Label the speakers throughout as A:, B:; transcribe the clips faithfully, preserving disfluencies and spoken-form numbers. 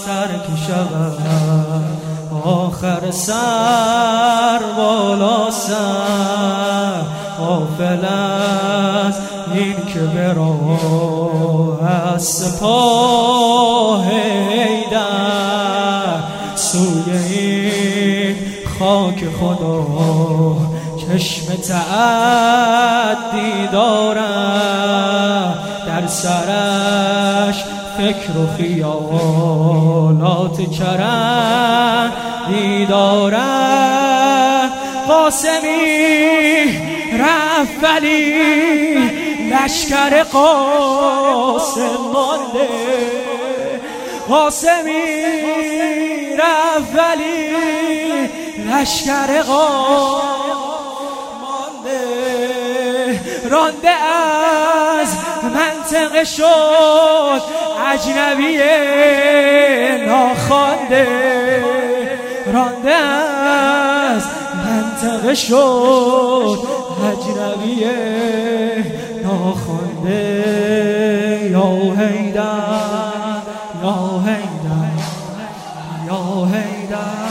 A: سر که شود آخر سر بالا سر غافل از این که براه از سپاه حیدر سوی این خاک خدا چشم تعدی دارد در سرش فکر و خیالات چرندی دارد قاسمی رفت ولی لشکر قاسم مانده قاسمی رفت ولی لشکر قاسم مانده رانده از منطقه شد اجنبی ناخوانده رانده از منطقه شد اجنبی ناخوانده یا حیدر یا حیدر یا حیدر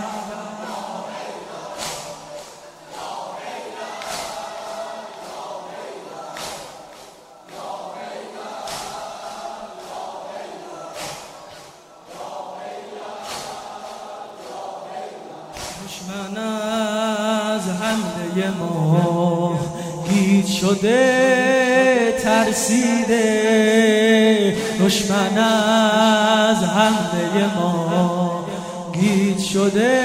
A: دشمن از حمله ما گیج شده ترسیده دشمن از حمله ما گیج شده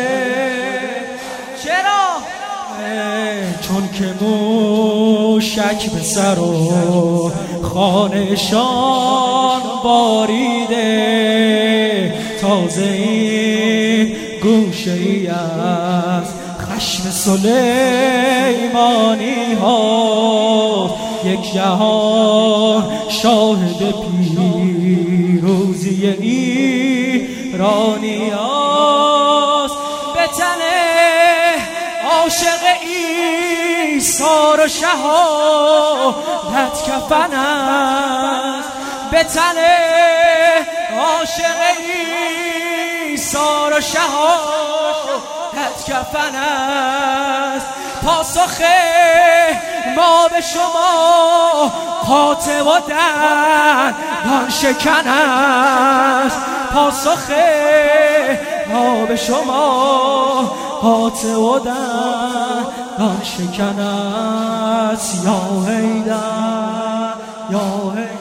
A: چرا؟ چون که موشک به سر و خانه‌شان باریده تازه این گوشه ای از خشم سلیمانی ها یک جهان شاهد پیروزی ایرانی هاست به تن عاشق ایثار و شهادت کفن است به تن عاشق ایثار و شهادت کفن است پاسخ ما به شما قاطع و دندان شکن است پاسخ ما به شما قاطع و دندان شکن است یا حیدر یا حیدر